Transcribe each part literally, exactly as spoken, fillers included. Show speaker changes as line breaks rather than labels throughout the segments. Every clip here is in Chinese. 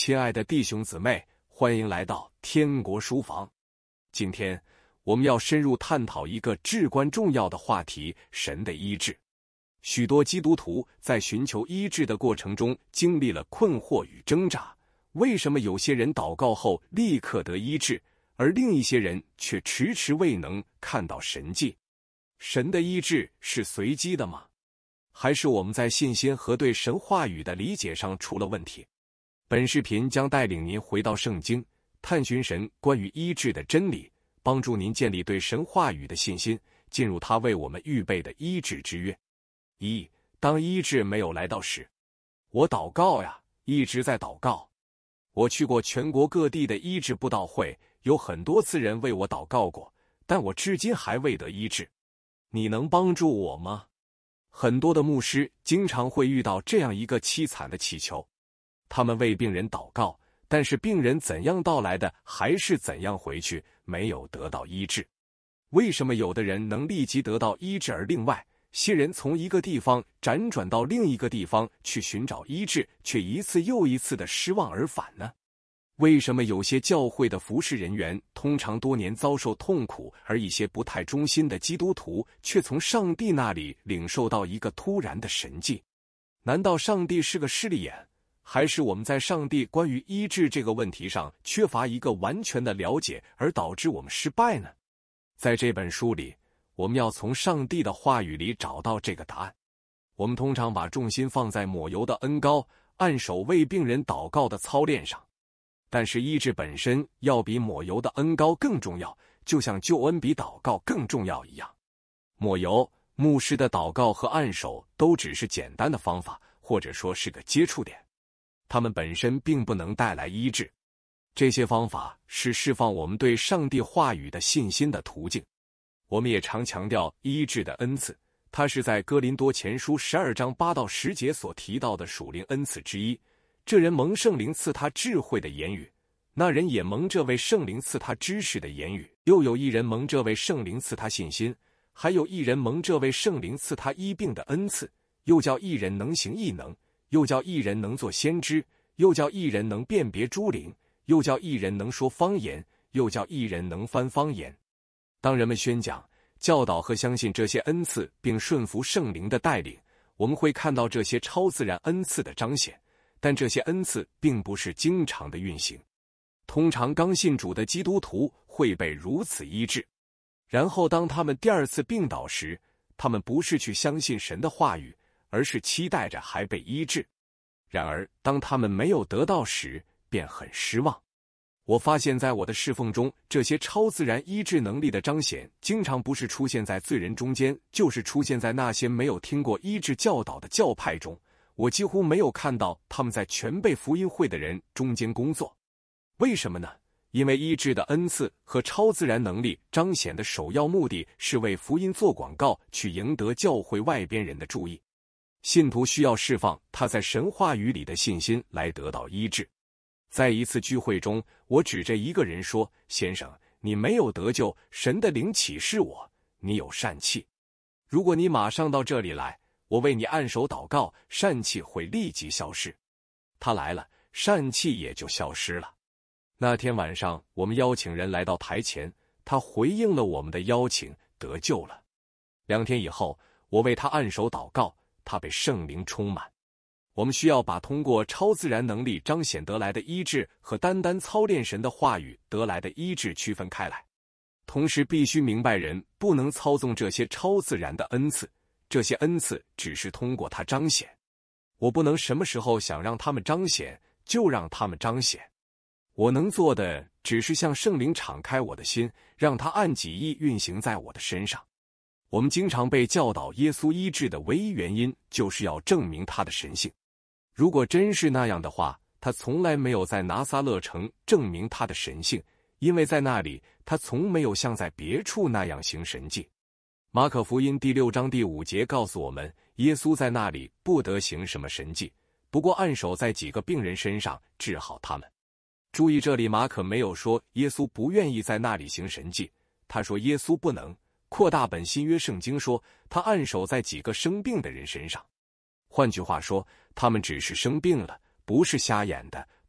亲爱的弟兄姊妹，欢迎来到天国书房。今天我们要深入探讨一个至关重要的话题：神的医治。许多基督徒在寻求医治的过程中经历了困惑与挣扎。为什么有些人祷告后立刻得医治，而另一些人却迟迟未能看到神迹？神的医治是随机的吗？还是我们在信心和对神话语的理解上出了问题？本视频将带领您回到圣经，探寻神关于医治的真理，帮助您建立对神话语的信心，进入他为我们预备的医治之约。一、当医治没有来到时，我祷告呀，一直在祷告。我去过全国各地的医治布道会，有很多次人为我祷告过，但我至今还未得医治。你能帮助我吗？很多的牧师经常会遇到这样一个凄惨的祈求，他们为病人祷告，但是病人怎样到来的还是怎样回去，没有得到医治。为什么有的人能立即得到医治，而另外些人从一个地方辗转到另一个地方去寻找医治，却一次又一次的失望而返呢？为什么有些教会的服侍人员通常多年遭受痛苦，而一些不太忠心的基督徒却从上帝那里领受到一个突然的神迹？难道上帝是个势利眼，还是我们在上帝关于医治这个问题上缺乏一个完全的了解，而导致我们失败呢？在这本书里，我们要从上帝的话语里找到这个答案。我们通常把重心放在抹油的恩膏、按手为病人祷告的操练上，但是医治本身要比抹油的恩膏更重要，就像救恩比祷告更重要一样。抹油、牧师的祷告和按手都只是简单的方法，或者说是个接触点，它们本身并不能带来医治。这些方法是释放我们对上帝话语的信心的途径。我们也常强调医治的恩赐，它是在哥林多前书十二章八到十节所提到的属灵恩赐之一。这人蒙圣灵赐他智慧的言语，那人也蒙这位圣灵赐他知识的言语。又有一人蒙这位圣灵赐他信心，还有一人蒙这位圣灵赐他医病的恩赐。又叫一人能行异能，又叫一人能做先知，又叫一人能辨别诸灵，又叫一人能说方言，又叫一人能翻方言。当人们宣讲、教导和相信这些恩赐，并顺服圣灵的带领，我们会看到这些超自然恩赐的彰显。但这些恩赐并不是经常的运行。通常刚信主的基督徒会被如此医治，然后当他们第二次病倒时，他们不是去相信神的话语，而是期待着还被医治。然而当他们没有得到时，便很失望。我发现在我的侍奉中，这些超自然医治能力的彰显经常不是出现在罪人中间，就是出现在那些没有听过医治教导的教派中。我几乎没有看到他们在全备福音会的人中间工作。为什么呢？因为医治的恩赐和超自然能力彰显的首要目的是为福音做广告，去赢得教会外边人的注意。信徒需要释放他在神话语里的信心来得到医治。在一次聚会中，我指着一个人说：先生，你没有得救，神的灵启示我，你有疝气。如果你马上到这里来，我为你按手祷告，疝气会立即消失。他来了，疝气也就消失了。那天晚上，我们邀请人来到台前，他回应了我们的邀请，得救了。两天以后，我为他按手祷告，他被圣灵充满。我们需要把通过超自然能力彰显得来的医治和单单操练神的话语得来的医治区分开来。同时必须明白，人不能操纵这些超自然的恩赐，这些恩赐只是通过它彰显。我不能什么时候想让他们彰显，就让他们彰显。我能做的只是向圣灵敞开我的心，让他按己意运行在我的身上。我们经常被教导耶稣医治的唯一原因，就是要证明他的神性。如果真是那样的话，他从来没有在拿撒勒城证明他的神性，因为在那里他从没有像在别处那样行神迹。马可福音第六章第五节告诉我们，耶稣在那里不得行什么神迹，不过按手在几个病人身上治好他们。注意，这里马可没有说耶稣不愿意在那里行神迹，他说耶稣不能。扩大本新约圣经说，他按手在几个生病的人身上。换句话说，他们只是生病了，不是瞎眼的，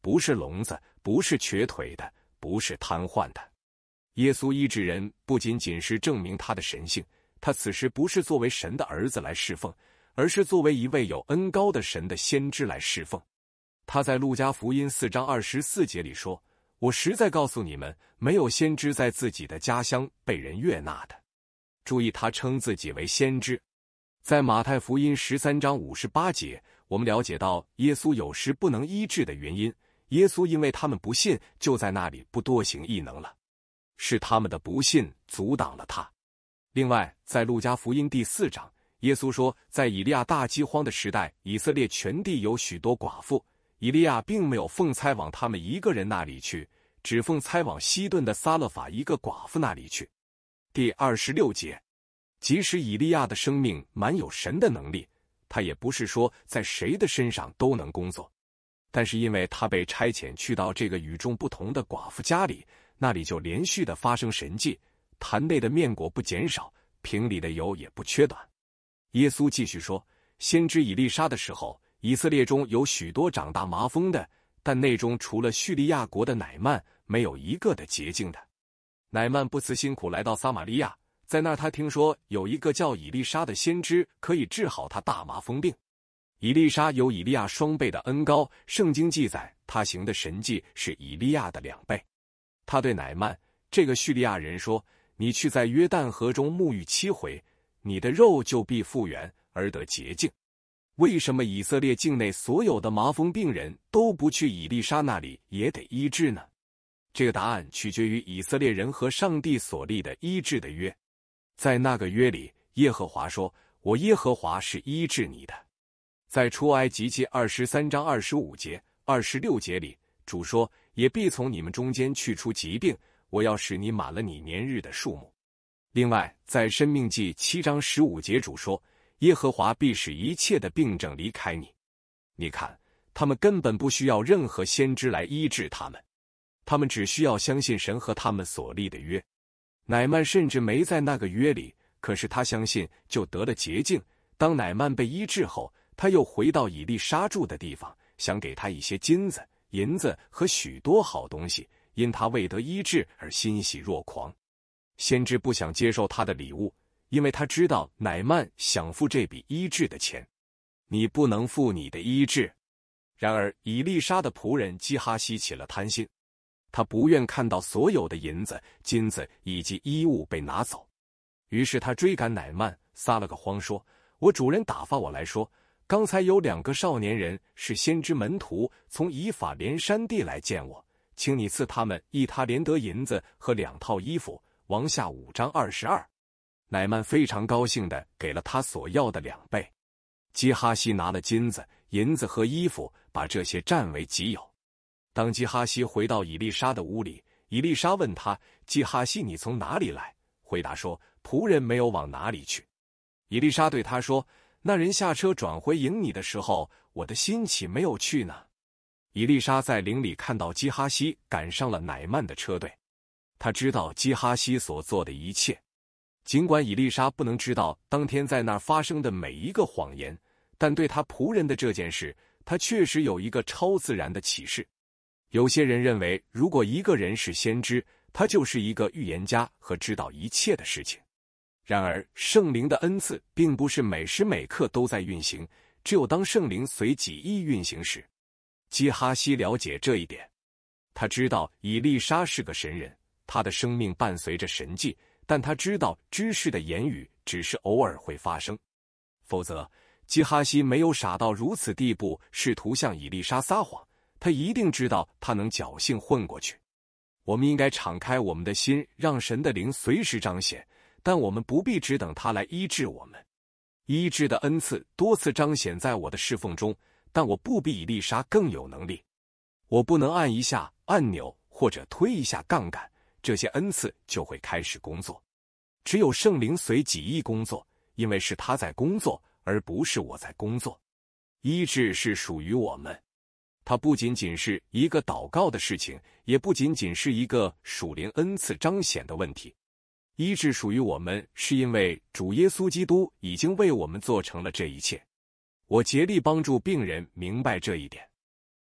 不是聋子，不是瘸腿的，不是瘫痪的。耶稣医治人不仅仅是证明他的神性，他此时不是作为神的儿子来侍奉，而是作为一位有恩高的神的先知来侍奉。他在路加福音四章二十四节里说，我实在告诉你们，没有先知在自己的家乡被人悦纳的。注意，他称自己为先知。在马太福音十三章五十八节，我们了解到耶稣有时不能医治的原因，耶稣因为他们不信，就在那里不多行异能了。是他们的不信阻挡了他。另外，在路加福音第四章，耶稣说，在以利亚大饥荒的时代，以色列全地有许多寡妇，以利亚并没有奉差往他们一个人那里去，只奉差往西顿的撒勒法一个寡妇那里去。第二十六节，即使以利亚的生命满有神的能力，他也不是说在谁的身上都能工作，但是因为他被差遣去到这个与众不同的寡妇家里，那里就连续的发生神迹，坛内的面果不减少，瓶里的油也不缺短。耶稣继续说，先知以利沙的时候，以色列中有许多长大麻风的，但内中除了叙利亚国的乃曼，没有一个的洁净的。乃曼不辞辛苦来到撒玛利亚，在那儿他听说有一个叫以利沙的先知可以治好他大麻风病。以利沙有以利亚双倍的恩膏，圣经记载他行的神迹是以利亚的两倍。他对乃曼这个叙利亚人说，你去在约旦河中沐浴七回，你的肉就必复原而得洁净。为什么以色列境内所有的麻风病人都不去以利沙那里也得医治呢？这个答案取决于以色列人和上帝所立的医治的约。在那个约里，耶和华说，我耶和华是医治你的。在出埃及记二十三章二十五节、二十六节里，主说，也必从你们中间去除疾病，我要使你满了你年日的数目。另外，在申命记七章十五节，主说，耶和华必使一切的病症离开你。你看，他们根本不需要任何先知来医治他们，他们只需要相信神和他们所立的约。乃曼甚至没在那个约里，可是他相信就得了洁净。当乃曼被医治后，他又回到以利沙住的地方，想给他一些金子、银子和许多好东西，因他未得医治而欣喜若狂。先知不想接受他的礼物，因为他知道乃曼想付这笔医治的钱。你不能付你的医治。然而以利沙的仆人基哈西起了贪心，他不愿看到所有的银子、金子以及衣物被拿走，于是他追赶乃曼，撒了个谎说，我主人打发我来说，刚才有两个少年人是先知门徒，从以法莲山地来见我，请你赐他们一他连得银子和两套衣服。王下五章二十二。乃曼非常高兴地给了他所要的两倍。基哈西拿了金子、银子和衣服，把这些占为己有。当基哈西回到以利沙的屋里，以利沙问他，基哈西，你从哪里来？回答说，仆人没有往哪里去。以利沙对他说，那人下车转回迎你的时候，我的心岂没有去呢？以利沙在林里看到基哈西赶上了乃曼的车队，他知道基哈西所做的一切。尽管以利沙不能知道当天在那儿发生的每一个谎言，但对他仆人的这件事，他确实有一个超自然的启示。有些人认为，如果一个人是先知，他就是一个预言家和知道一切的事情。然而，圣灵的恩赐并不是每时每刻都在运行，只有当圣灵随己意运行时。基哈西了解这一点，他知道以利沙是个神人，他的生命伴随着神迹，但他知道知识的言语只是偶尔会发生，否则基哈西没有傻到如此地步，试图向以利沙撒谎，他一定知道他能侥幸混过去。我们应该敞开我们的心，让神的灵随时彰显，但我们不必只等他来医治我们。医治的恩赐多次彰显在我的侍奉中，但我不比以利沙更有能力。我不能按一下按钮或者推一下杠杆，这些恩赐就会开始工作。只有圣灵随己意工作，因为是他在工作，而不是我在工作。医治是属于我们，它不仅仅是一个祷告的事情，也不仅仅是一个属灵恩赐彰显的问题。医治属于我们，是因为主耶稣基督已经为我们做成了这一切。我竭力帮助病人明白这一点。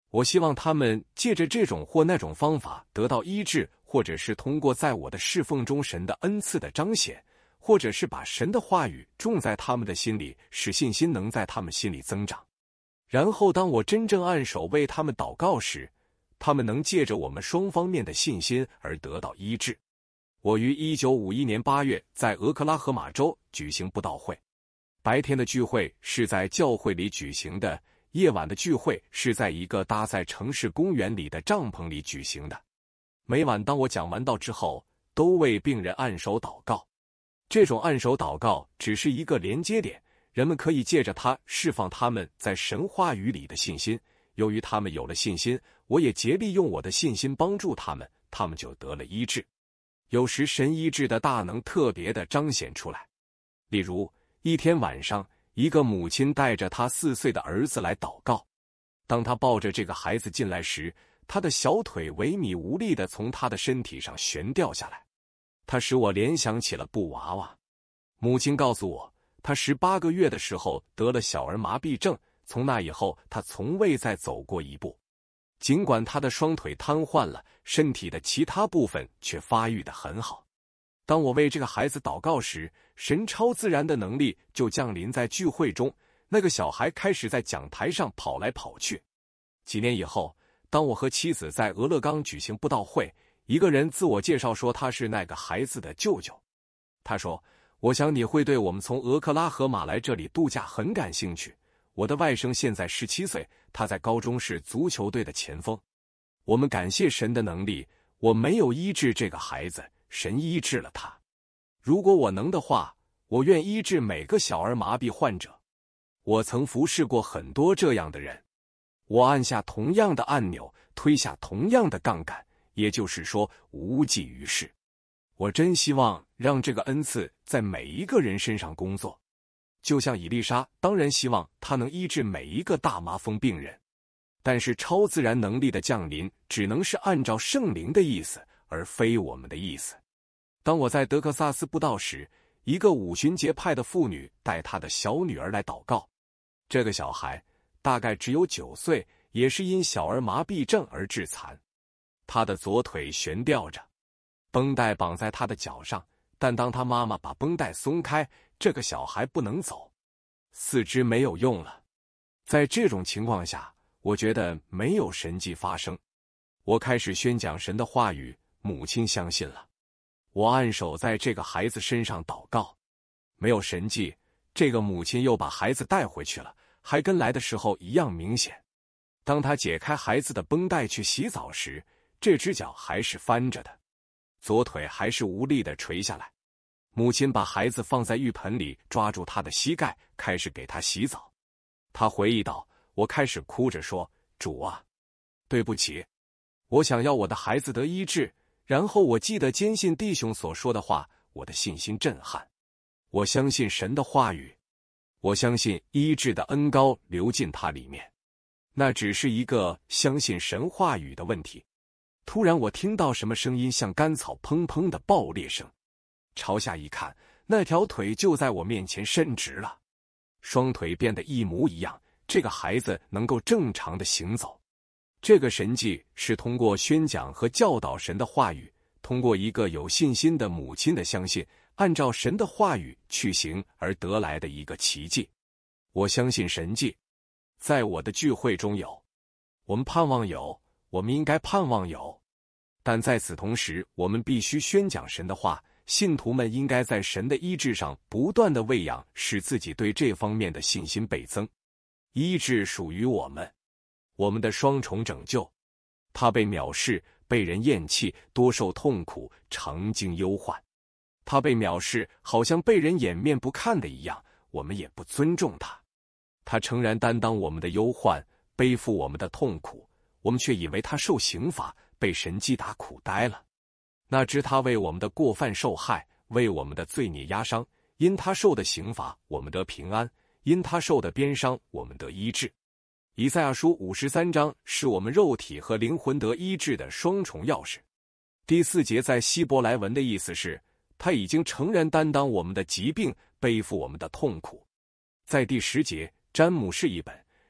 我希望他们借着这种或那种方法得到医治，或者是通过在我的侍奉中神的恩赐的彰显，或者是把神的话语种在他们的心里，使信心能在他们心里增长。然后当我真正按手为他们祷告时，他们能借着我们双方面的信心而得到医治。我于一九五一年八月在俄克拉荷马州举行布道会，白天的聚会是在教会里举行的，夜晚的聚会是在一个搭在城市公园里的帐篷里举行的。每晚当我讲完道之后，都为病人按手祷告。这种按手祷告只是一个连接点，人们可以借着它释放他们在神话语里的信心。由于他们有了信心，我也竭力用我的信心帮助他们，他们就得了医治。有时神医治的大能特别的彰显出来。例如，一天晚上，一个母亲带着她四岁的儿子来祷告。当她抱着这个孩子进来时，他的小腿萎靡无力地从他的身体上悬掉下来，他使我联想起了布娃娃。母亲告诉我，他十八个月的时候得了小儿麻痹症，从那以后他从未再走过一步。尽管他的双腿瘫痪了，身体的其他部分却发育得很好。当我为这个孩子祷告时，神超自然的能力就降临在聚会中，那个小孩开始在讲台上跑来跑去。几年以后，当我和妻子在俄勒冈举行布道会，一个人自我介绍说他是那个孩子的舅舅。他说，我想你会对我们从俄克拉荷马来这里度假很感兴趣。我的外甥现在十七岁，他在高中是足球队的前锋。我们感谢神的能力，我没有医治这个孩子，神医治了他。如果我能的话，我愿医治每个小儿麻痹患者。我曾服侍过很多这样的人。我按下同样的按钮，推下同样的杠杆，也就是说，无济于事。我真希望让这个恩赐在每一个人身上工作，就像以利沙当然希望他能医治每一个大麻风病人。但是超自然能力的降临只能是按照圣灵的意思，而非我们的意思。当我在德克萨斯布道时，一个五旬节派的妇女带她的小女儿来祷告。这个小孩大概只有九岁，也是因小儿麻痹症而致残。他的左腿悬吊着，绷带绑在他的脚上，但当他妈妈把绷带松开，这个小孩不能走，四肢没有用了。在这种情况下，我觉得没有神迹发生。我开始宣讲神的话语，母亲相信了。我按手在这个孩子身上祷告，没有神迹，这个母亲又把孩子带回去了，还跟来的时候一样明显。当他解开孩子的绷带去洗澡时，这只脚还是翻着的，左腿还是无力地垂下来。母亲把孩子放在浴盆里，抓住他的膝盖，开始给他洗澡。他回忆道，我开始哭着说，主啊，对不起，我想要我的孩子得医治。然后我记得坚信弟兄所说的话，我的信心震撼。我相信神的话语，我相信医治的恩膏流进他里面。那只是一个相信神话语的问题。突然我听到什么声音，像干草砰砰的爆裂声。朝下一看，那条腿就在我面前伸直了，双腿变得一模一样，这个孩子能够正常的行走。这个神迹是通过宣讲和教导神的话语，通过一个有信心的母亲的相信，按照神的话语去行而得来的一个奇迹。我相信神迹在我的聚会中有，我们盼望有，我们应该盼望有。但在此同时，我们必须宣讲神的话，信徒们应该在神的医治上不断的喂养，使自己对这方面的信心倍增。医治属于我们，我们的双重拯救。他被藐视，被人厌弃，多受痛苦，常经忧患。他被藐视，好像被人掩面不看的一样，我们也不尊重他。他诚然担当我们的忧患，背负我们的痛苦，我们却以为他受刑罚，被神击打苦呆了。那知他为我们的过犯受害，为我们的罪孽压伤，因他受的刑罚，我们得平安；因他受的鞭伤，我们得医治。以赛亚书五十三章是我们肉体和灵魂得医治的双重钥匙。第四节在希伯来文的意思是，他已经诚然担当我们的疾病，背负我们的痛苦。在第十节，詹姆士译本，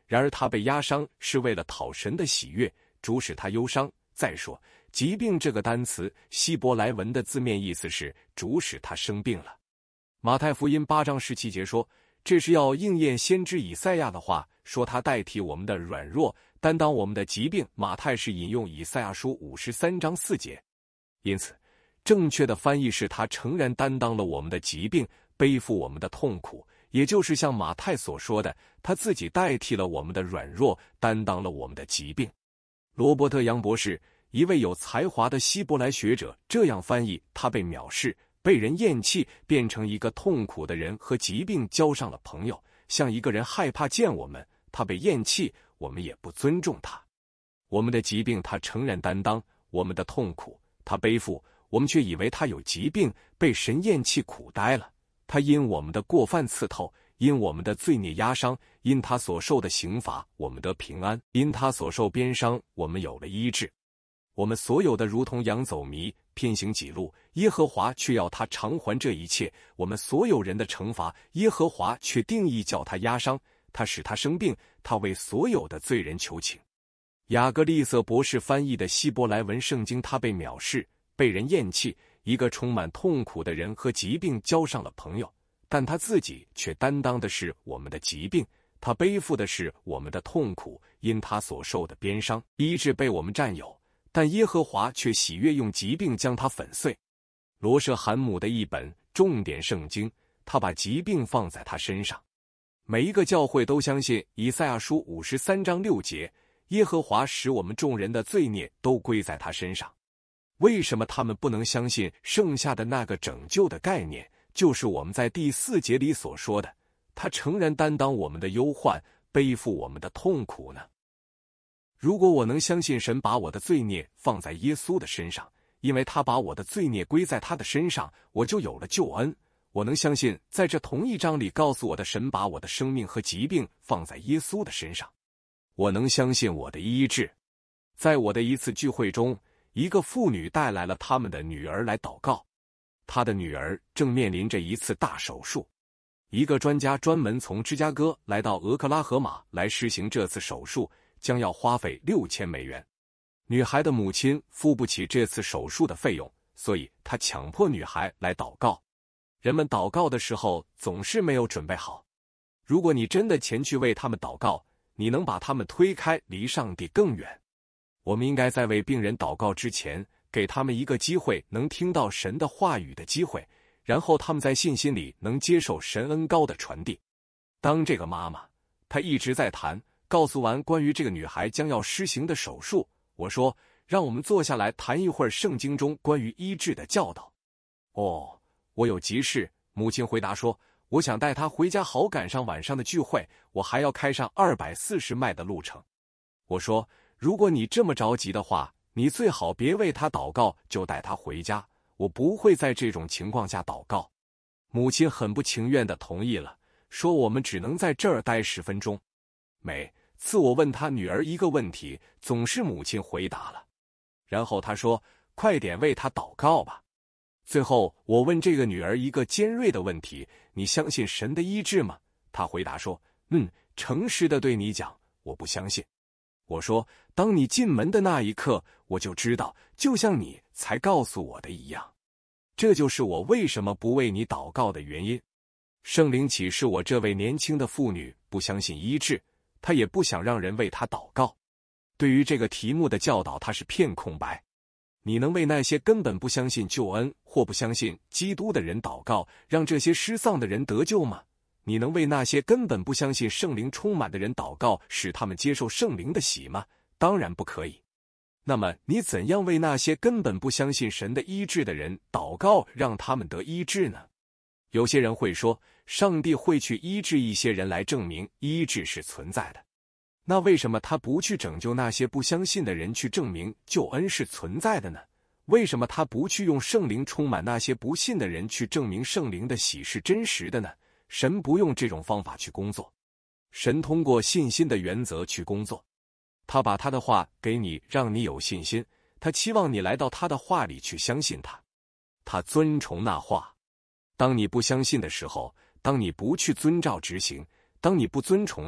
然而他被压伤是为了讨神的喜悦，主使他忧伤。再说，疾病这个单词希伯来文的字面意思是主使他生病了。马太福音八章十七节说，这是要应验先知以赛亚的话，说他代替我们的软弱，担当我们的疾病。马太是引用以赛亚书五十三章四节。因此正确的翻译是他诚然担当了我们的疾病，背负我们的痛苦，也就是像马太所说的，他自己代替了我们的软弱，担当了我们的疾病。罗伯特·杨博士，一位有才华的希伯来学者，这样翻译他被藐视，被人厌弃，变成一个痛苦的人，和疾病交上了朋友，像一个人害怕见我们，他被厌弃，我们也不尊重他。我们的疾病他诚然担当，我们的痛苦他背负，我们却以为他有疾病，被神厌弃苦呆了。他因我们的过犯刺透，因我们的罪孽压伤，因他所受的刑罚，我们得平安；因他所受鞭伤，我们有了医治。我们所有的如同羊走迷，偏行己路，耶和华却要他偿还这一切。我们所有人的惩罚，耶和华却定义叫他压伤，他使他生病，他为所有的罪人求情。雅各利瑟博士翻译的希伯来文圣经，他被藐视，被人厌弃，一个充满痛苦的人和疾病交上了朋友，但他自己却担当的是我们的疾病，他背负的是我们的痛苦，因他所受的鞭伤，医治被我们占有，但耶和华却喜悦用疾病将他粉碎。罗舍罕姆的一本重点圣经，他把疾病放在他身上。每一个教会都相信以赛亚书五十三章六节，耶和华使我们众人的罪孽都归在他身上。为什么他们不能相信剩下的那个拯救的概念，就是我们在第四节里所说的，他诚然担当我们的忧患，背负我们的痛苦呢？如果我能相信神把我的罪孽放在耶稣的身上，因为他把我的罪孽归在他的身上，我就有了救恩。我能相信在这同一章里告诉我的神把我的生命和疾病放在耶稣的身上。我能相信我的医治。在我的一次聚会中，一个妇女带来了他们的女儿来祷告，她的女儿正面临着一次大手术。一个专家专门从芝加哥来到俄克拉荷马来施行这次手术，将要花费六千美元。女孩的母亲付不起这次手术的费用，所以她强迫女孩来祷告。人们祷告的时候总是没有准备好。如果你真的前去为他们祷告，你能把他们推开，离上帝更远。我们应该在为病人祷告之前，给他们一个机会能听到神的话语的机会，然后他们在信心里能接受神恩膏的传递。当这个妈妈，她一直在谈，告诉完关于这个女孩将要施行的手术，我说，让我们坐下来谈一会儿圣经中关于医治的教导。哦，我有急事，母亲回答说，我想带她回家好赶上晚上的聚会，我还要开上二百四十迈的路程。我说，如果你这么着急的话，你最好别为她祷告，就带她回家，我不会在这种情况下祷告。母亲很不情愿地同意了，说我们只能在这儿待十分钟。每次我问她女儿一个问题，总是母亲回答了，然后她说，快点为她祷告吧。最后我问这个女儿一个尖锐的问题，你相信神的医治吗？她回答说，嗯，诚实的对你讲，我不相信。我说，当你进门的那一刻，我就知道，就像你才告诉我的一样。这就是我为什么不为你祷告的原因。圣灵启示我这位年轻的妇女不相信医治，她也不想让人为她祷告。对于这个题目的教导，她是片空白。你能为那些根本不相信救恩或不相信基督的人祷告，让这些失丧的人得救吗？你能为那些根本不相信圣灵充满的人祷告，使他们接受圣灵的洗吗？当然不可以。那么你怎样为那些根本不相信神的医治的人祷告，让他们得医治呢？有些人会说，上帝会去医治一些人来证明医治是存在的。那为什么他不去拯救那些不相信的人，去证明救恩是存在的呢？为什么他不去用圣灵充满那些不信的人，去证明圣灵的喜是真实的呢？神不用这种方法去工作，神通过信心的原则去工作。他把他的话给你，让你有信心，他期望你来到他的话里去相信他。他尊崇那话。当你不相信的时候，当你不去遵照执行，当你不尊崇他，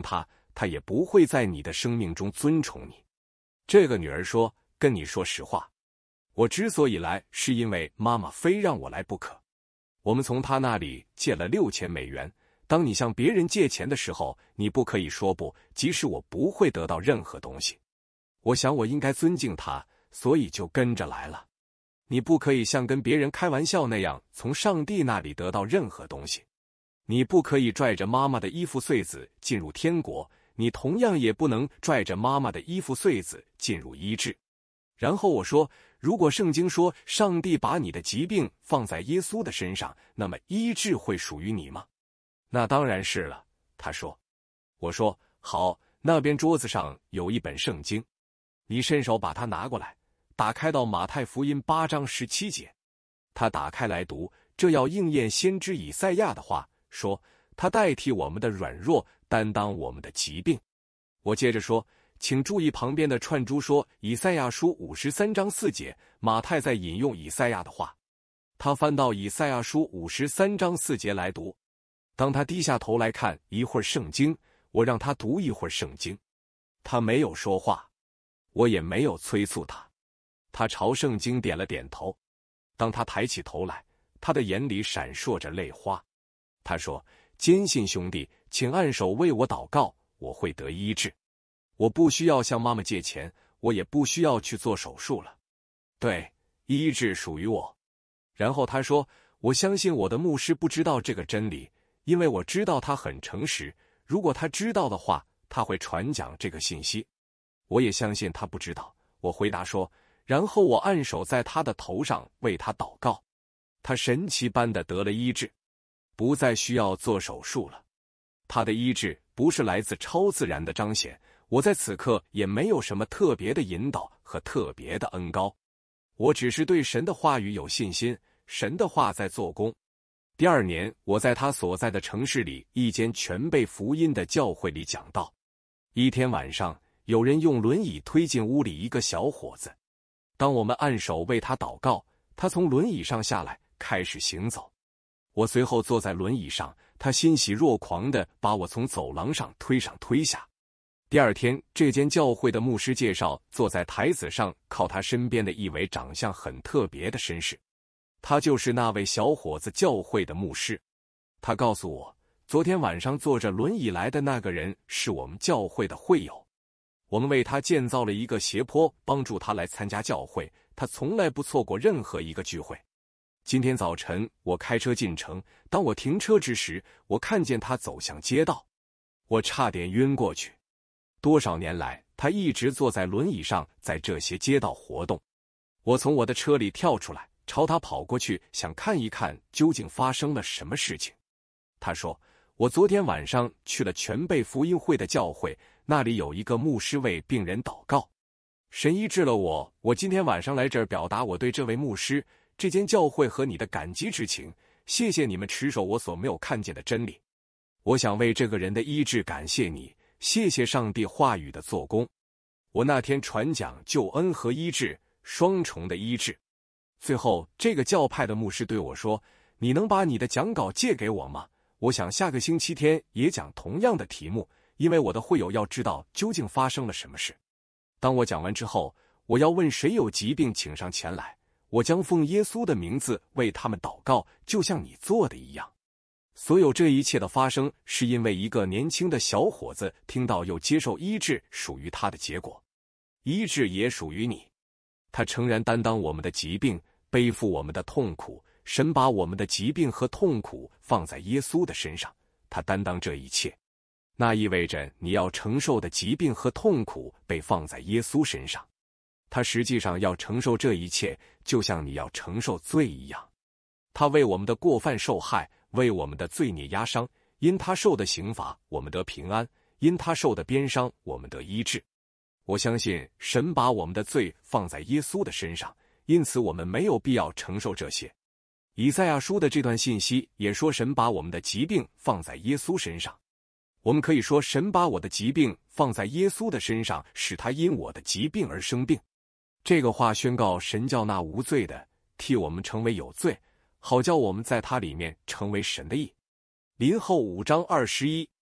他也不会在你的生命中尊崇你。这个女儿说，跟你说实话，我之所以来，是因为妈妈非让我来不可。我们从她那里借了六千美元。当你向别人借钱的时候，你不可以说不，即使我不会得到任何东西。我想我应该尊敬她，所以就跟着来了。你不可以像跟别人开玩笑那样从上帝那里得到任何东西。你不可以拽着妈妈的衣服穗子进入天国，你同样也不能拽着妈妈的衣服穗子进入医治。然后我说，如果圣经说上帝把你的疾病放在耶稣的身上，那么医治会属于你吗？那当然是了，他说。我说，好，那边桌子上有一本圣经，你伸手把它拿过来，打开到马太福音八章十七节。他打开来读，这要应验先知以赛亚的话，说他代替我们的软弱，担当我们的疾病。我接着说，请注意旁边的串珠说以赛亚书五十三章四节，马太在引用以赛亚的话。他翻到以赛亚书五十三章四节来读。当他低下头来看一会儿圣经，我让他读一会儿圣经。他没有说话，我也没有催促他。他朝圣经点了点头。当他抬起头来，他的眼里闪烁着泪花。他说，坚信兄弟，请按手为我祷告，我会得医治。我不需要向妈妈借钱，我也不需要去做手术了。对，医治属于我。然后他说，我相信我的牧师不知道这个真理，因为我知道他很诚实，如果他知道的话，他会传讲这个信息。我也相信他不知道。我回答说，然后我按手在他的头上为他祷告，他神奇般的得了医治，不再需要做手术了。他的医治不是来自超自然的彰显，我在此刻也没有什么特别的引导和特别的恩膏，我只是对神的话语有信心，神的话在做工。第二年，我在他所在的城市里一间全备福音的教会里讲道。一天晚上，有人用轮椅推进屋里一个小伙子。当我们按手为他祷告，他从轮椅上下来，开始行走。我随后坐在轮椅上，他欣喜若狂地把我从走廊上推上推下。第二天，这间教会的牧师介绍坐在台子上靠他身边的一位长相很特别的绅士。他就是那位小伙子教会的牧师。他告诉我，昨天晚上坐着轮椅来的那个人是我们教会的会友。我们为他建造了一个斜坡，帮助他来参加教会。他从来不错过任何一个聚会。今天早晨，我开车进城，当我停车之时，我看见他走向街道，我差点晕过去。多少年来，他一直坐在轮椅上，在这些街道活动。我从我的车里跳出来，朝他跑过去，想看一看究竟发生了什么事情。他说，我昨天晚上去了全备福音会的教会，那里有一个牧师为病人祷告，神医治了我。我今天晚上来这儿表达我对这位牧师、这间教会和你的感激之情，谢谢你们持守我所没有看见的真理。我想为这个人的医治感谢你，谢谢上帝话语的做工。我那天传讲救恩和医治，双重的医治。最后，这个教派的牧师对我说，你能把你的讲稿借给我吗？我想下个星期天也讲同样的题目，因为我的会友要知道究竟发生了什么事。当我讲完之后，我要问谁有疾病请上前来，我将奉耶稣的名字为他们祷告，就像你做的一样。所有这一切的发生，是因为一个年轻的小伙子听到又接受医治属于他的结果。医治也属于你。他诚然担当我们的疾病，背负我们的痛苦，神把我们的疾病和痛苦放在耶稣的身上，他担当这一切。那意味着你要承受的疾病和痛苦被放在耶稣身上，他实际上要承受这一切，就像你要承受罪一样。他为我们的过犯受害，为我们的罪孽压伤，因他受的刑罚，我们得平安；因他受的鞭伤，我们得医治。我相信神把我们的罪放在耶稣的身上，因此我们没有必要承受这些。以赛亚书的这段信息也说，神把我们的疾病放在耶稣身上。我们可以说，神把我的疾病放在耶稣的身上，使他因我的疾病而生病。这个话宣告神叫那无罪的替我们成为有罪，好叫我们在他里面成为神的义。林后五章二十一。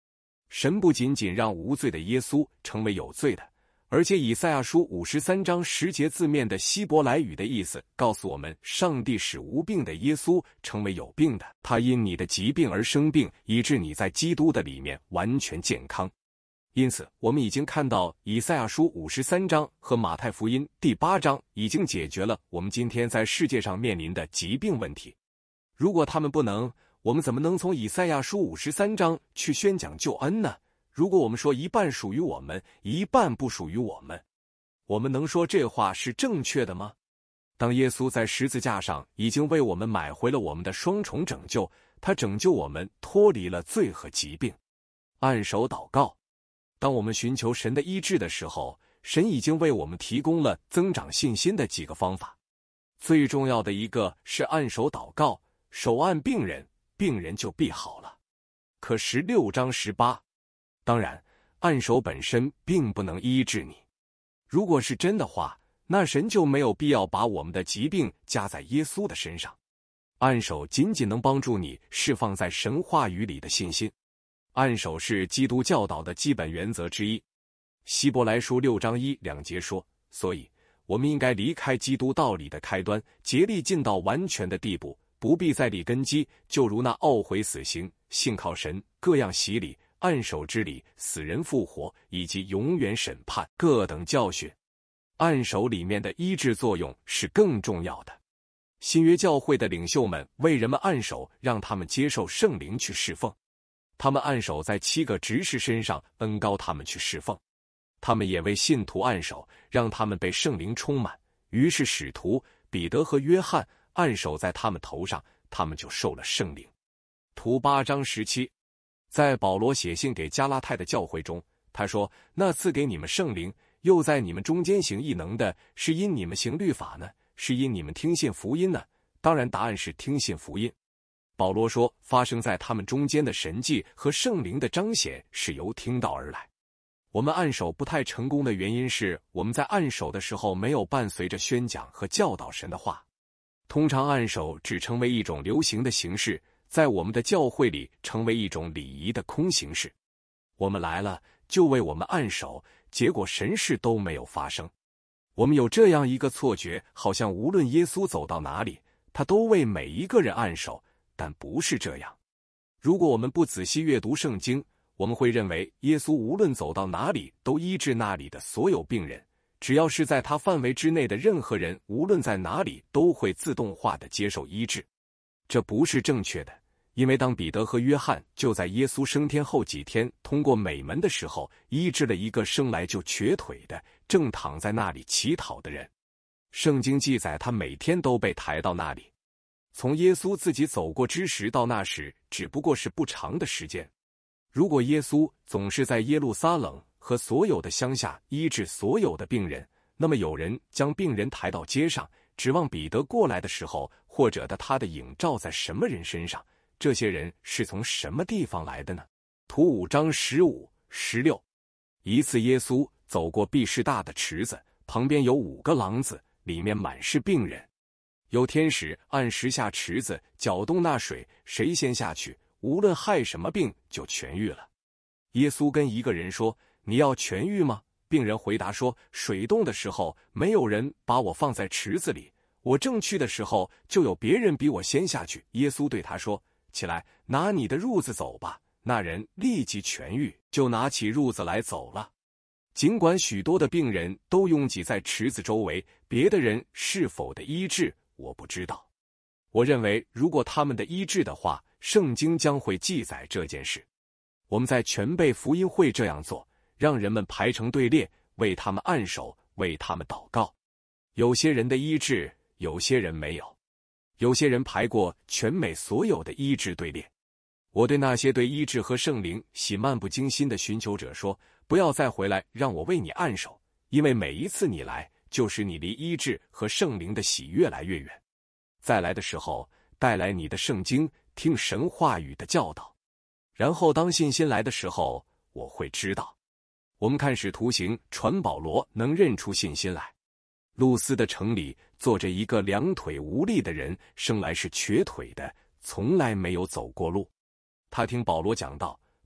神不仅仅让无罪的耶稣成为有罪的，而且以赛亚书五十三章十节字面的希伯来语的意思告诉我们，上帝使无病的耶稣成为有病的，他因你的疾病而生病，以致你在基督的里面完全健康。因此，我们已经看到以赛亚书五十三章和马太福音第八章已经解决了我们今天在世界上面临的疾病问题。如果他们不能，我们怎么能从以赛亚书五十三章去宣讲救恩呢？如果我们说一半属于我们，一半不属于我们，我们能说这话是正确的吗？当耶稣在十字架上已经为我们买回了我们的双重拯救，他拯救我们脱离了罪和疾病。按手祷告，当我们寻求神的医治的时候，神已经为我们提供了增长信心的几个方法。最重要的一个是按手祷告，手按病人，病人就必好了。可十六章十八。当然，按手本身并不能医治你。如果是真的话，那神就没有必要把我们的疾病加在耶稣的身上。按手仅仅能帮助你释放在神话语里的信心。按手是基督教导的基本原则之一。希伯来书六章一两节说，所以我们应该离开基督道理的开端，竭力进到完全的地步，不必再立根基，就如那懊悔死刑、信靠神、各样洗礼、按手之礼、死人复活以及永远审判各等教训。按手里面的医治作用是更重要的。新约教会的领袖们为人们按手，让他们接受圣灵去侍奉。他们按手在七个执事身上，恩膏他们去侍奉。他们也为信徒按手，让他们被圣灵充满。于是使徒彼得和约翰按手在他们头上，他们就受了圣灵。图八章十七。在保罗写信给加拉太的教会中，他说，那赐给你们圣灵，又在你们中间行异能的，是因你们行律法呢，是因你们听信福音呢？当然答案是听信福音。保罗说，发生在他们中间的神迹和圣灵的彰显是由听道而来。我们按手不太成功的原因是，我们在按手的时候没有伴随着宣讲和教导神的话。通常按手只成为一种流行的形式，在我们的教会里成为一种礼仪的空形式。我们来了就为我们按手，结果神事都没有发生。我们有这样一个错觉，好像无论耶稣走到哪里，他都为每一个人按手，但不是这样。如果我们不仔细阅读圣经，我们会认为耶稣无论走到哪里都医治那里的所有病人，只要是在他范围之内的任何人，无论在哪里都会自动化地接受医治。这不是正确的，因为当彼得和约翰就在耶稣升天后几天通过美门的时候，医治了一个生来就瘸腿的正躺在那里乞讨的人。圣经记载他每天都被抬到那里。从耶稣自己走过之时到那时，只不过是不长的时间。如果耶稣总是在耶路撒冷和所有的乡下医治所有的病人，那么有人将病人抬到街上，指望彼得过来的时候，或者的他的影照在什么人身上，这些人是从什么地方来的呢？图五章十五、十六。一次耶稣走过毕士大的池子，旁边有五个廊子，里面满是病人。有天使按时下池子，搅动那水，谁先下去，无论害什么病就痊愈了。耶稣跟一个人说，你要痊愈吗？病人回答说，水动的时候没有人把我放在池子里，我正去的时候就有别人比我先下去。耶稣对他说，起来，拿你的褥子走吧。那人立即痊愈，就拿起褥子来走了。尽管许多的病人都拥挤在池子周围，别的人是否的医治我不知道。我认为如果他们的医治的话，圣经将会记载这件事。我们在全备福音会这样做，让人们排成队列，为他们按手，为他们祷告。有些人的医治，有些人没有。有些人排过全美所有的医治队列。我对那些对医治和圣灵喜漫不经心的寻求者说，不要再回来让我为你按手，因为每一次你来，就是你离医治和圣灵的喜越来越远。再来的时候，带来你的圣经，听神话语的教导。然后当信心来的时候，我会知道。我们看使徒行传保罗能认出信心来。路斯的城里坐着一个两腿无力的人，生来是瘸腿的，从来没有走过路。他听保罗讲道，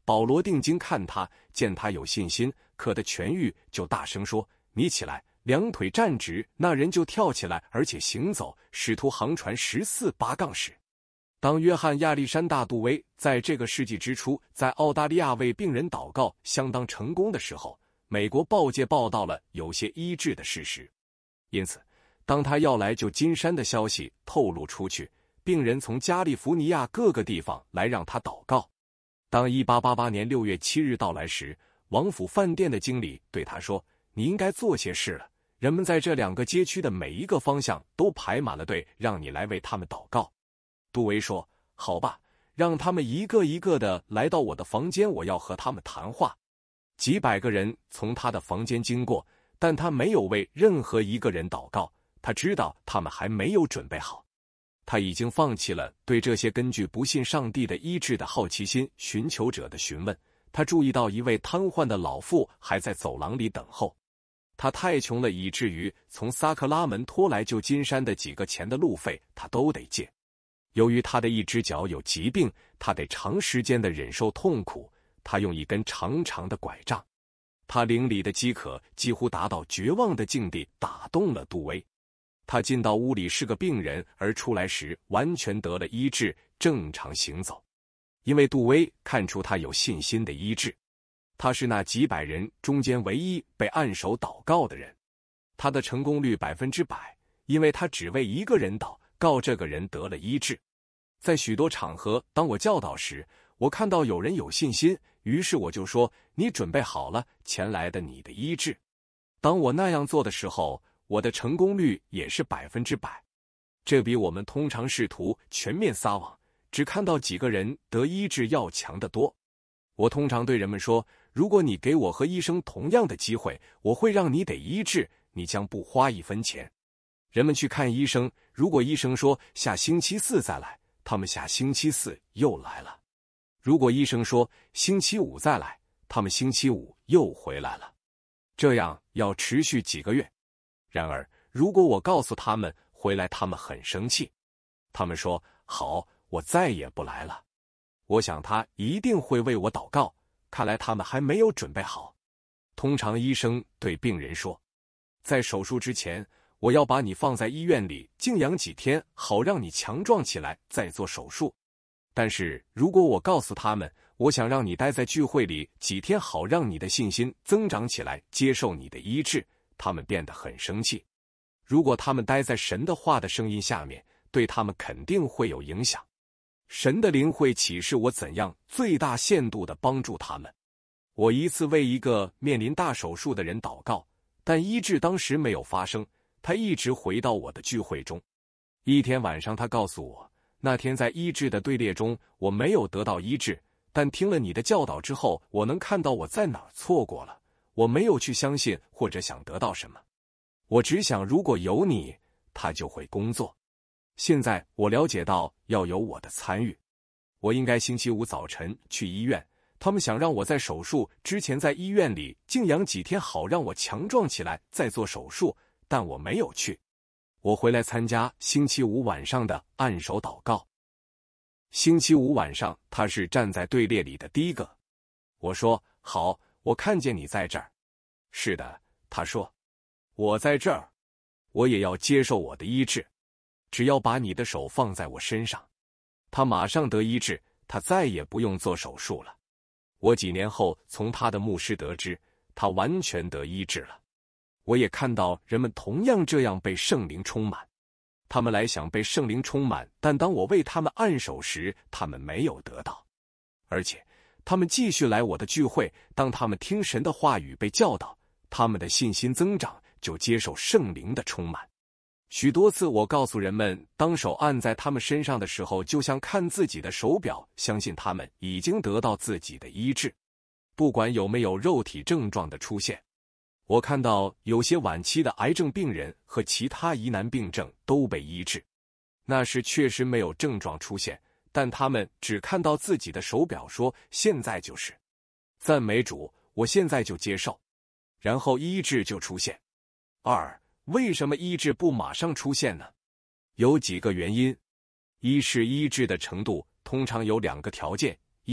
保罗定睛看他，见他有信心，可得痊愈，就大声说：“你起来！”两腿站直，那人就跳起来，而且行走。使徒航船十四八杠十。当约翰亚历山大杜威在这个世纪之初在澳大利亚为病人祷告相当成功的时候，美国报界报道了有些医治的事实。因此，当他要来旧金山的消息透露出去，病人从加利福尼亚各个地方来让他祷告。当一八八八年六月七日到来时，王府饭店的经理对他说：“你应该做些事了。人们在这两个街区的每一个方向都排满了队，让你来为他们祷告。”杜威说：“好吧，让他们一个一个的来到我的房间，我要和他们谈话。”几百个人从他的房间经过，但他没有为任何一个人祷告，他知道他们还没有准备好。他已经放弃了对这些根据不信上帝的医治的好奇心寻求者的询问。他注意到一位瘫痪的老妇还在走廊里等候。他太穷了，以至于从萨克拉门托来旧金山的几个钱的路费他都得借。由于他的一只脚有疾病，他得长时间的忍受痛苦。他用一根长长的拐杖。他灵里的饥渴几乎达到绝望的境地，打动了杜威。他进到屋里是个病人，而出来时完全得了医治，正常行走。因为杜威看出他有信心的医治。他是那几百人中间唯一被按手祷告的人。他的成功率百分之百，因为他只为一个人祷告，这个人得了医治。在许多场合，当我教导时，我看到有人有信心，于是我就说：“你准备好了，前来的你的医治。”当我那样做的时候，我的成功率也是百分之百。这比我们通常试图全面撒网，只看到几个人得医治要强得多。我通常对人们说：“如果你给我和医生同样的机会，我会让你得医治，你将不花一分钱。”人们去看医生，如果医生说下星期四再来，他们下星期四又来了。如果医生说星期五再来，他们星期五又回来了。这样要持续几个月。然而，如果我告诉他们回来，他们很生气。他们说：“好，我再也不来了。”我想他一定会为我祷告，看来他们还没有准备好。通常医生对病人说：“在手术之前，我要把你放在医院里静养几天，好让你强壮起来，再做手术。”但是如果我告诉他们，我想让你待在聚会里几天，好让你的信心增长起来，接受你的医治，他们变得很生气。如果他们待在神的话的声音下面，对他们肯定会有影响。神的灵会启示我怎样最大限度地帮助他们。我一次为一个面临大手术的人祷告，但医治当时没有发生，他一直回到我的聚会中。一天晚上，他告诉我，那天在医治的队列中，我没有得到医治，但听了你的教导之后，我能看到我在哪儿错过了。我没有去相信或者想得到什么，我只想如果有你，他就会工作。现在我了解到要有我的参与。我应该星期五早晨去医院，他们想让我在手术之前在医院里静养几天，好让我强壮起来再做手术，但我没有去。我回来参加星期五晚上的按手祷告。星期五晚上，他是站在队列里的第一个。我说：“好，我看见你在这儿。”“是的。”他说，“我在这儿，我也要接受我的医治。只要把你的手放在我身上。”他马上得医治，他再也不用做手术了。我几年后从他的牧师得知，他完全得医治了。我也看到人们同样这样被圣灵充满。他们来想被圣灵充满，但当我为他们按手时，他们没有得到。而且他们继续来我的聚会，当他们听神的话语被教导，他们的信心增长，就接受圣灵的充满。许多次我告诉人们，当手按在他们身上的时候，就像看自己的手表，相信他们已经得到自己的医治，不管有没有肉体症状的出现。我看到有些晚期的癌症病人和其他疑难病症都被医治，那时确实没有症状出现，但他们只看到自己的手表说现在就是。赞美主，我现在就接受，然后医治就出现。二，为什么医治不马上出现呢？有几个原因。一是医治的程度通常有两个条件：一，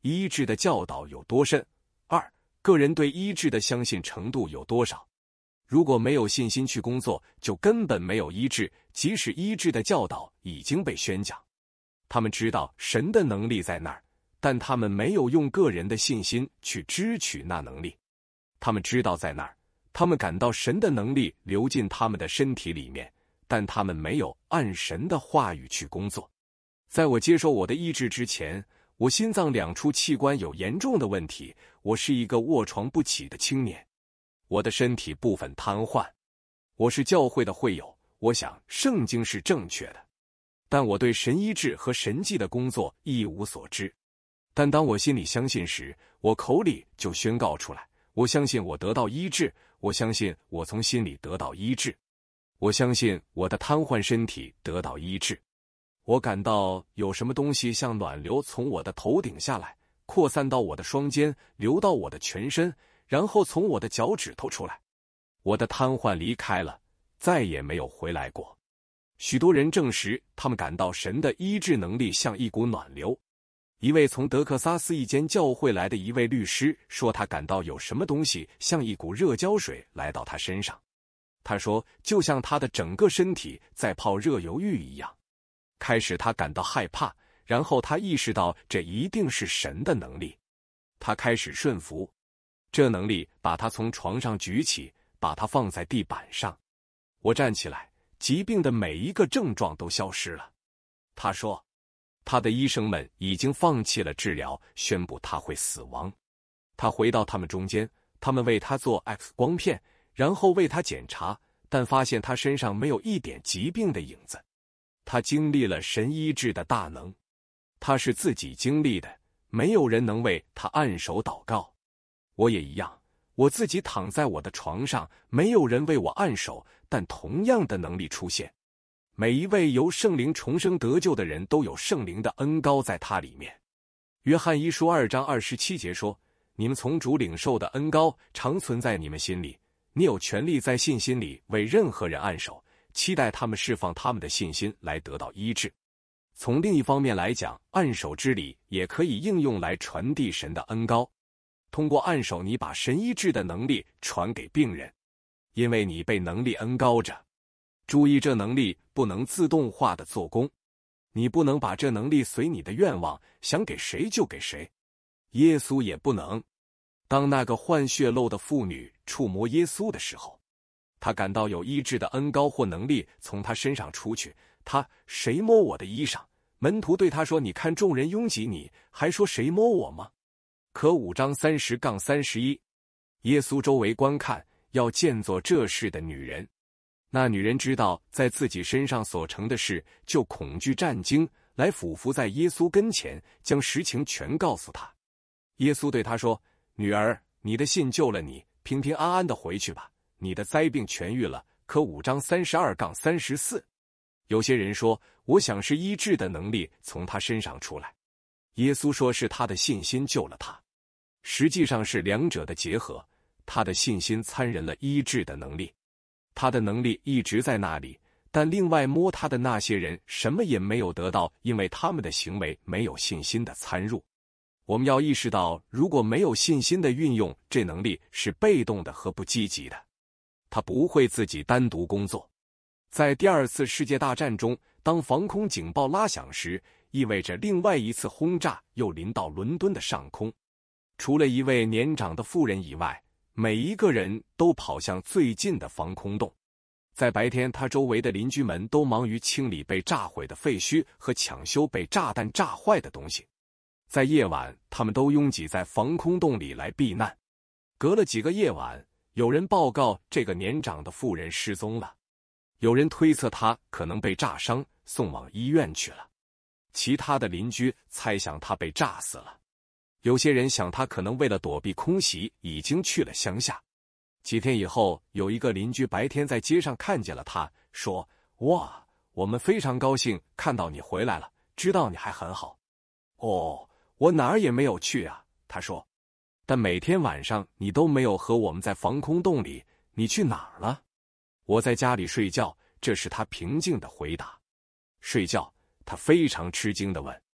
医治的教导有多深；二，个人对医治的相信程度有多少。如果没有信心去工作，就根本没有医治，即使医治的教导已经被宣讲。他们知道神的能力在那儿，但他们没有用个人的信心去支取那能力。他们知道在那儿，他们感到神的能力流进他们的身体里面，但他们没有按神的话语去工作。在我接受我的医治之前，我心脏两处器官有严重的问题，我是一个卧床不起的青年，我的身体部分瘫痪。我是教会的会友，我想圣经是正确的，但我对神医治和神迹的工作一无所知。但当我心里相信时，我口里就宣告出来，我相信我得到医治，我相信我从心里得到医治，我相信我的瘫痪身体得到医治。我感到有什么东西像暖流从我的头顶下来，扩散到我的双肩，流到我的全身，然后从我的脚趾头出来。我的瘫痪离开了，再也没有回来过。许多人证实他们感到神的医治能力像一股暖流。一位从德克萨斯一间教会来的一位律师说，他感到有什么东西像一股热胶水来到他身上。他说，就像他的整个身体在泡热油浴一样。开始他感到害怕，然后他意识到这一定是神的能力。他开始顺服，这能力把他从床上举起，把他放在地板上。我站起来，疾病的每一个症状都消失了。他说，他的医生们已经放弃了治疗，宣布他会死亡。他回到他们中间，他们为他做 X 光片，然后为他检查，但发现他身上没有一点疾病的影子。他经历了神医治的大能，他是自己经历的，没有人能为他按手祷告。我也一样，我自己躺在我的床上，没有人为我按手，但同样的能力出现。每一位由圣灵重生得救的人都有圣灵的恩膏在他里面。约翰一书二章二十七节说，你们从主领受的恩膏常存在你们心里，你有权利在信心里为任何人按手，期待他们释放他们的信心来得到医治。从另一方面来讲，按手之礼也可以应用来传递神的恩膏。通过按手，你把神医治的能力传给病人，因为你被能力恩膏着。注意，这能力不能自动化的做工，你不能把这能力随你的愿望，想给谁就给谁。耶稣也不能。当那个患血漏的妇女触摸耶稣的时候，他感到有医治的恩膏或能力从他身上出去。他，谁摸我的衣裳？门徒对他说，你看众人拥挤你，还说谁摸我吗？可五章三十杠三十一，耶稣周围观看，要见做这事的女人。那女人知道在自己身上所成的事，就恐惧战惊，来俯伏在耶稣跟前，将实情全告诉他。耶稣对他说，女儿，你的信救了你，平平安安的回去吧，你的灾病痊愈了。可五章三十二杠三十四。有些人说，我想是医治的能力从他身上出来。耶稣说是他的信心救了他，实际上是两者的结合，他的信心参人了医治的能力。他的能力一直在那里，但另外摸他的那些人什么也没有得到，因为他们的行为没有信心的参入。我们要意识到，如果没有信心的运用，这能力是被动的和不积极的，他不会自己单独工作。在第二次世界大战中，当防空警报拉响时，意味着另外一次轰炸又临到伦敦的上空。除了一位年长的妇人以外，每一个人都跑向最近的防空洞。在白天，他周围的邻居们都忙于清理被炸毁的废墟和抢修被炸弹炸坏的东西。在夜晚，他们都拥挤在防空洞里来避难。隔了几个夜晚，有人报告这个年长的妇人失踪了。有人推测他可能被炸伤，送往医院去了。其他的邻居猜想他被炸死了。有些人想他可能为了躲避空袭，已经去了乡下。几天以后，有一个邻居白天在街上看见了他，说：哇，我们非常高兴看到你回来了，知道你还很好。哦，我哪儿也没有去啊，他说。但每天晚上你都没有和我们在防空洞里，你去哪儿了？我在家里睡觉，这是他平静的回答。睡觉？他非常吃惊地问。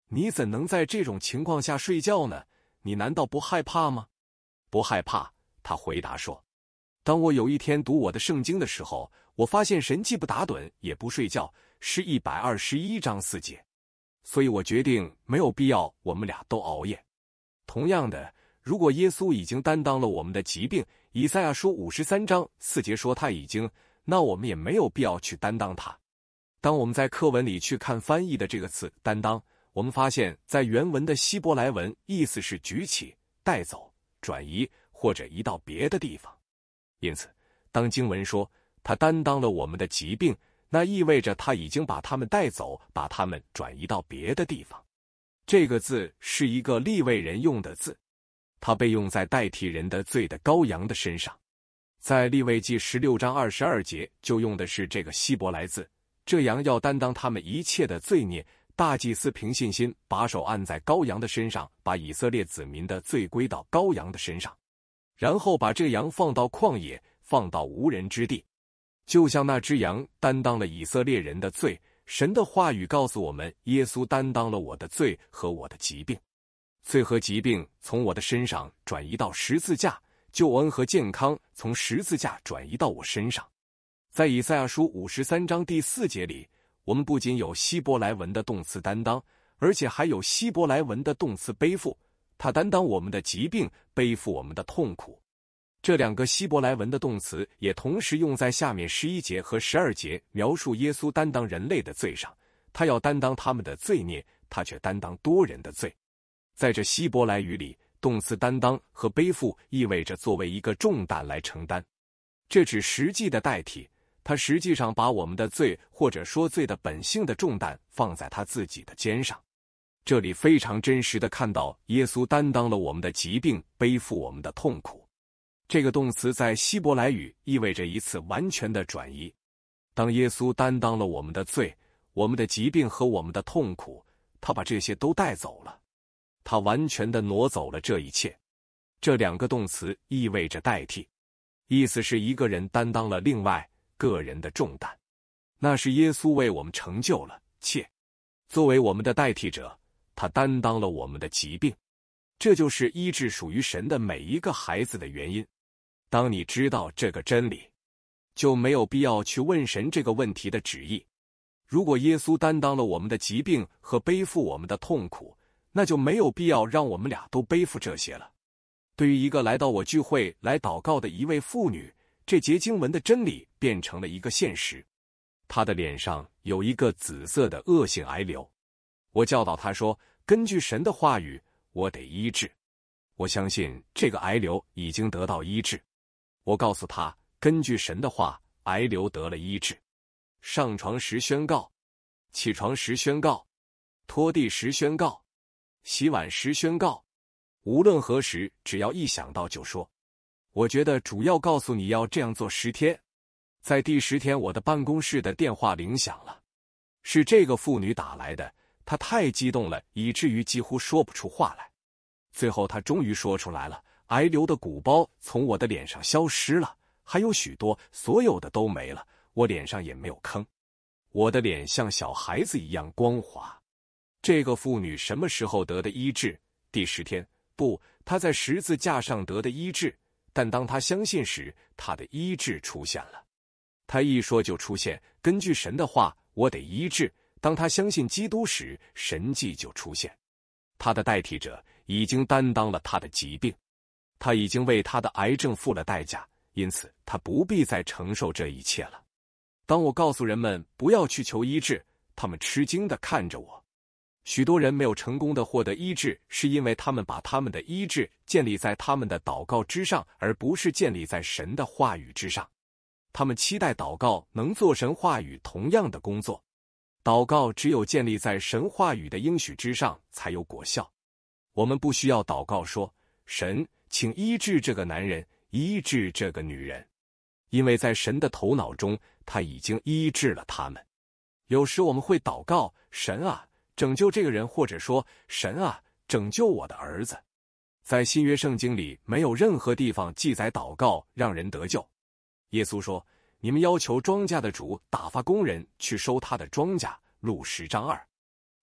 你怎能在这种情况下睡觉呢？你难道不害怕吗？不害怕，他回答说。当我有一天读我的圣经的时候，我发现神既不打盹也不睡觉，是一百二十一章四节。所以我决定没有必要我们俩都熬夜。同样的，如果耶稣已经担当了我们的疾病，以赛亚书五十三章四节说他已经，那我们也没有必要去担当它。当我们在课文里去看翻译的这个词担当，我们发现在原文的希伯来文意思是举起、带走、转移或者移到别的地方。因此，当经文说他担当了我们的疾病，那意味着他已经把他们带走，把他们转移到别的地方。这个字是一个利未人用的字，它被用在代替人的罪的羔羊的身上。在利未记十六章二十二节就用的是这个希伯来字，这羊要担当他们一切的罪孽。大祭司凭信心把手按在羔羊的身上，把以色列子民的罪归到羔羊的身上，然后把这羊放到旷野，放到无人之地。就像那只羊担当了以色列人的罪，神的话语告诉我们，耶稣担当了我的罪和我的疾病。罪和疾病从我的身上转移到十字架，救恩和健康从十字架转移到我身上。在以赛亚书五十三章第四节里，我们不仅有希伯来文的动词担当，而且还有希伯来文的动词背负。他担当我们的疾病，背负我们的痛苦。这两个希伯来文的动词也同时用在下面十一节和十二节，描述耶稣担当人类的罪上。他要担当他们的罪孽，他却担当多人的罪。在这希伯来语里，动词担当和背负意味着作为一个重担来承担，这指实际的代替。他实际上把我们的罪，或者说罪的本性的重担放在他自己的肩上。这里非常真实地看到耶稣担当了我们的疾病，背负我们的痛苦。这个动词在希伯来语意味着一次完全的转移。当耶稣担当了我们的罪、我们的疾病和我们的痛苦，他把这些都带走了，他完全地挪走了这一切。这两个动词意味着代替，意思是一个人担当了另外个人的重担，那是耶稣为我们成就了，且作为我们的代替者，他担当了我们的疾病。这就是医治属于神的每一个孩子的原因。当你知道这个真理，就没有必要去问神这个问题的旨意。如果耶稣担当了我们的疾病和背负我们的痛苦，那就没有必要让我们俩都背负这些了。对于一个来到我聚会来祷告的一位妇女，这节经文的真理变成了一个现实。她的脸上有一个紫色的恶性癌瘤。我教导她说，根据神的话语，我得医治。我相信这个癌瘤已经得到医治。我告诉她，根据神的话，癌瘤得了医治。上床时宣告，起床时宣告，拖地时宣告，洗碗时宣告，无论何时，只要一想到就说。我觉得主要告诉你要这样做十天。在第十天，我的办公室的电话铃响了，是这个妇女打来的。她太激动了，以至于几乎说不出话来。最后她终于说出来了，癌瘤的鼓包从我的脸上消失了，还有许多，所有的都没了，我脸上也没有坑，我的脸像小孩子一样光滑。这个妇女什么时候得的医治？第十天？不，她在十字架上得的医治。但当她相信时，她的医治出现了。她一说就出现，根据神的话，我得医治。当她相信基督时，神迹就出现。她的代替者已经担当了她的疾病，他已经为她的癌症付了代价，因此她不必再承受这一切了。当我告诉人们不要去求医治，他们吃惊地看着我。许多人没有成功地获得医治，是因为他们把他们的医治建立在他们的祷告之上，而不是建立在神的话语之上。他们期待祷告能做神话语同样的工作。祷告只有建立在神话语的应许之上，才有果效。我们不需要祷告说，神，请医治这个男人，医治这个女人，因为在神的头脑中，他已经医治了他们。有时我们会祷告，神啊，拯救这个人，或者说，神啊，拯救我的儿子。在新约圣经里，没有任何地方记载祷告让人得救。耶稣说，你们要求庄稼的主打发工人去收他的庄稼，路十章二。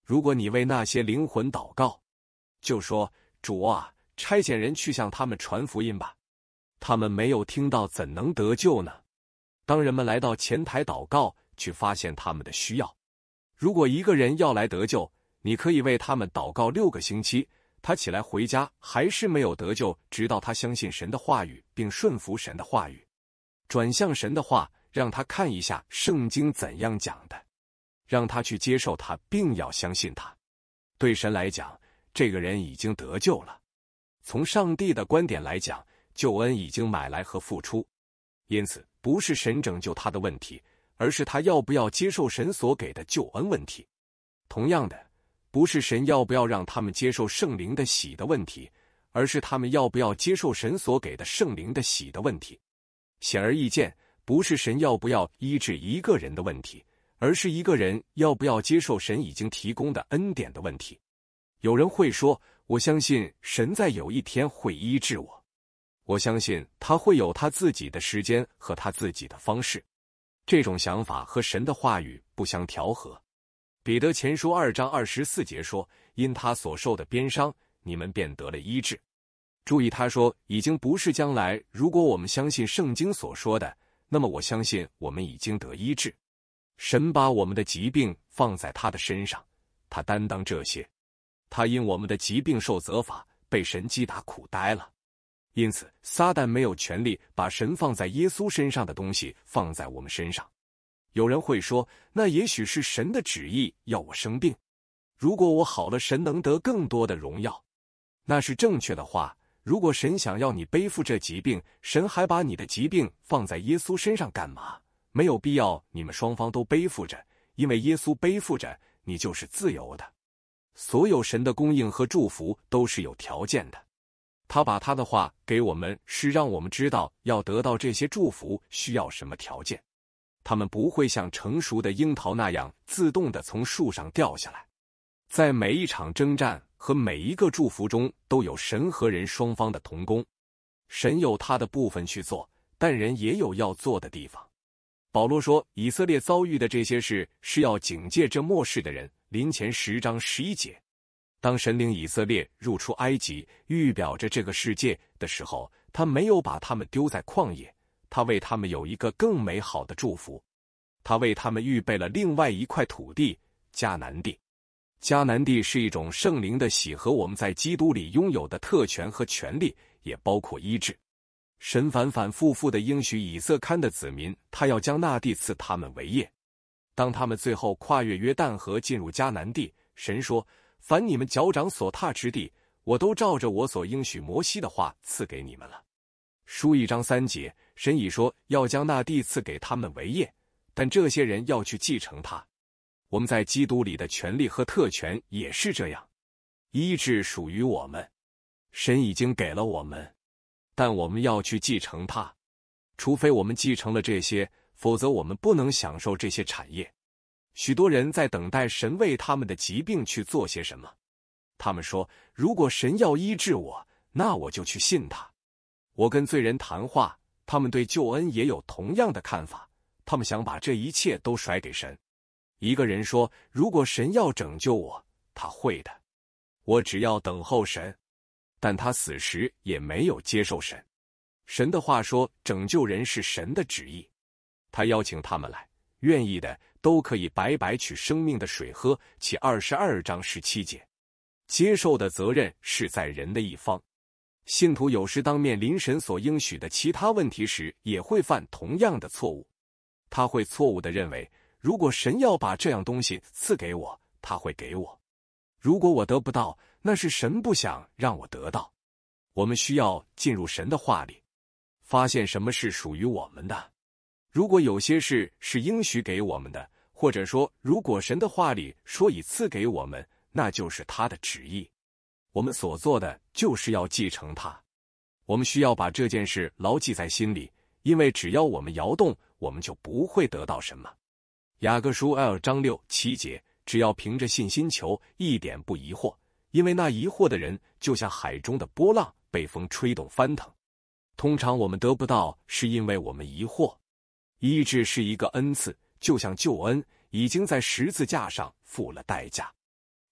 如果你为那些灵魂祷告，就说：主啊，差遣人去向他们传福音吧。他们没有听到，怎能得救呢？当人们来到前台祷告，去发现他们的需要。如果一个人要来得救，你可以为他们祷告六个星期，他起来回家还是没有得救，直到他相信神的话语，并顺服神的话语，转向神的话，让他看一下圣经怎样讲的，让他去接受他，并要相信他。对神来讲，这个人已经得救了。从上帝的观点来讲，救恩已经买来和付出，因此不是神拯救他的问题，而是他要不要接受神所给的救恩问题。同样的，不是神要不要让他们接受圣灵的洗的问题，而是他们要不要接受神所给的圣灵的洗的问题。显而易见，不是神要不要医治一个人的问题，而是一个人要不要接受神已经提供的恩典的问题。有人会说，我相信神在有一天会医治我，我相信他会有他自己的时间和他自己的方式。这种想法和神的话语不相调和。彼得前书二章二十四节说，因他所受的鞭伤，你们便得了医治。注意，他说已经不是将来，如果我们相信圣经所说的，那么我相信我们已经得医治。神把我们的疾病放在他的身上，他担当这些，他因我们的疾病受责罚，被神击打苦呆了。因此撒旦没有权利把神放在耶稣身上的东西放在我们身上。有人会说，那也许是神的旨意要我生病，如果我好了，神能得更多的荣耀。那是正确的话。如果神想要你背负这疾病，神还把你的疾病放在耶稣身上干嘛？没有必要你们双方都背负着，因为耶稣背负着，你就是自由的。所有神的供应和祝福都是有条件的，他把他的话给我们，是让我们知道要得到这些祝福需要什么条件。他们不会像成熟的樱桃那样自动地从树上掉下来。在每一场征战和每一个祝福中，都有神和人双方的同工。神有他的部分去做，但人也有要做的地方。保罗说，以色列遭遇的这些事是要警戒这末世的人。林前十章十一节，当神领以色列入出埃及，预表着这个世界的时候，他没有把他们丢在旷野，他为他们有一个更美好的祝福。他为他们预备了另外一块土地，迦南地。迦南地是一种圣灵的喜和我们在基督里拥有的特权和权利，也包括医治。神反反复复地应许以色列的子民，他要将那地赐他们为业。当他们最后跨越约旦河进入迦南地，神说，凡你们脚掌所踏之地，我都照着我所应许摩西的话赐给你们了。书一章三节，神已说要将那地赐给他们为业，但这些人要去继承它。我们在基督里的权利和特权也是这样，医治属于我们，神已经给了我们，但我们要去继承它。除非我们继承了这些，否则我们不能享受这些产业。许多人在等待神为他们的疾病去做些什么。他们说，如果神要医治我，那我就去信他。我跟罪人谈话，他们对救恩也有同样的看法，他们想把这一切都甩给神。一个人说，如果神要拯救我，他会的，我只要等候神。但他死时也没有接受神。神的话说，拯救人是神的旨意。他邀请他们来，愿意的都可以白白取生命的水喝。启二十二章十七节。接受的责任是在人的一方。信徒有时当面临神所应许的其他问题时，也会犯同样的错误。他会错误地认为，如果神要把这样东西赐给我，他会给我。如果我得不到，那是神不想让我得到。我们需要进入神的话里，发现什么是属于我们的。如果有些事是应许给我们的，或者说如果神的话里说已赐给我们，那就是他的旨意。我们所做的就是要继承它。我们需要把这件事牢记在心里，因为只要我们摇动，我们就不会得到什么。雅各书二章六七节，只要凭着信心求，一点不疑惑，因为那疑惑的人就像海中的波浪，被风吹动翻腾。通常我们得不到，是因为我们疑惑。医治是一个恩赐，就像救恩已经在十字架上付了代价。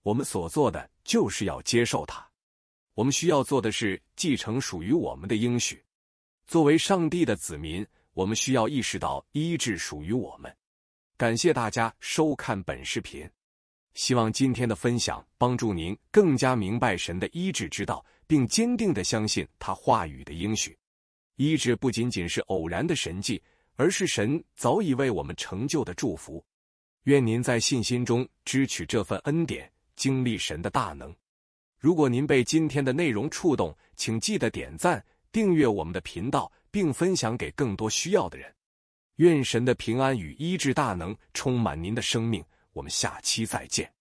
我们所做的就是要接受它。我们需要做的是继承属于我们的应许。作为上帝的子民，我们需要意识到医治属于我们。感谢大家收看本视频，希望今天的分享帮助您更加明白神的医治之道，并坚定地相信他话语的应许。医治不仅仅是偶然的神迹，而是神早已为我们成就的祝福。愿您在信心中支取这份恩典，经历神的大能。如果您被今天的内容触动，请记得点赞、订阅我们的频道，并分享给更多需要的人。愿神的平安与医治大能充满您的生命。我们下期再见。